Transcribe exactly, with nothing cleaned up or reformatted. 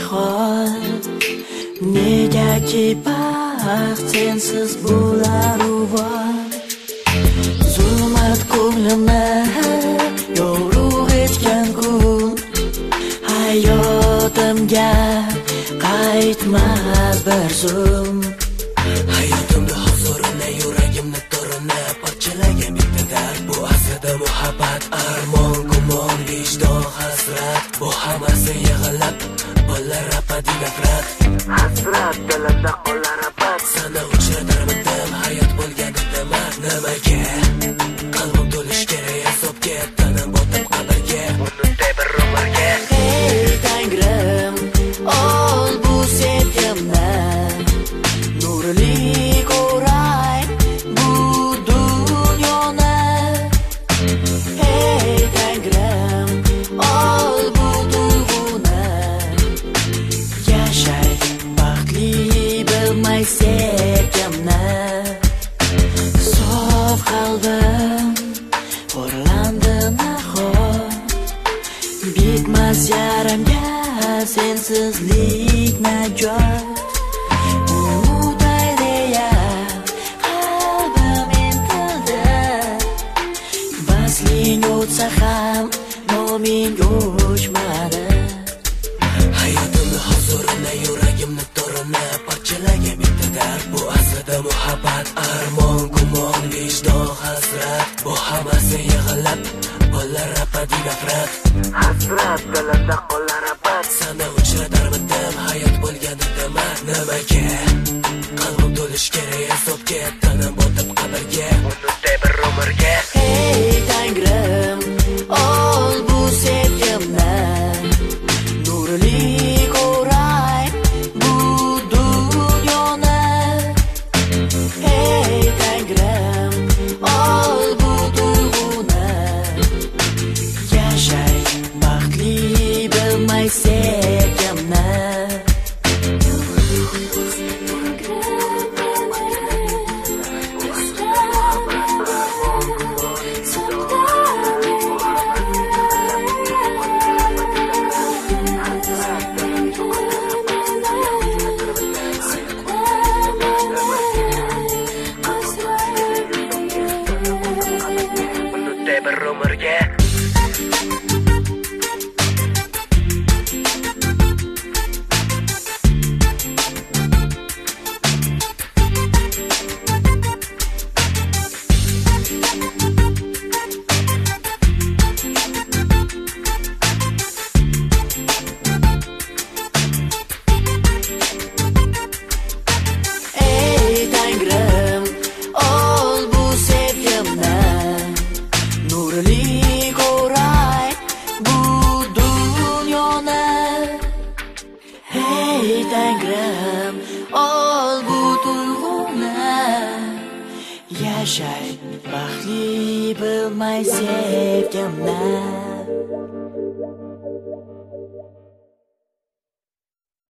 hol negaki baxt sensiz bo'lar uvol zulmat ko'nglimni yorug' etgan kun hayotimga qaytmas bir zum hayotimni huzurini yuragimni to'rini parchalagan bitta dard bu aslida muhabbat armon gumon vijdon hasrat bu hammasi yig'ilib bo'lar abadiy nafrat hasrat dilimda qolar abad sana uchratarmidim hayot bo'lganda nima nimaga qalbim to'lish kerak azobga tanam botib qabrga unutday bir umrga hey tangrim ol bu sevgimni nurli ko'ray bu dunyoni hey tangrim ol bu tuyg'uni yashay baxtli bilmay sevgimni sof qalbim o'rlandi nahot bitmas yaramga sensizlik najot unutay deya qalbim intildi vasling o'tsa ham noming o'chmadi hayotimni huzurini yuragimni to'rini parchalagan bitta dard bu aslida muhabbat armon gumon vijdon hasrat bu hammasi yig'ilib bo'lar abadiy nafrat hasrat dilimda qolar abad sana uchratarmidim hayot bo'lganda nima nimaga qalbim to'lish kerak azobga tanam botib qabrga unutday bir umrga hey tangrim ol bu sevgimni nurli ko'ray bu dunyoni hey tangrim ol bu tuyg'uni yashay baxtli bilmay sevgimni unutday bir umrga ey tangrim ol bu sevgimni nurli ko'ray bu dunyoni hey tangrim ol bu tuyg'uni yashay baxtli bilmay sevgimni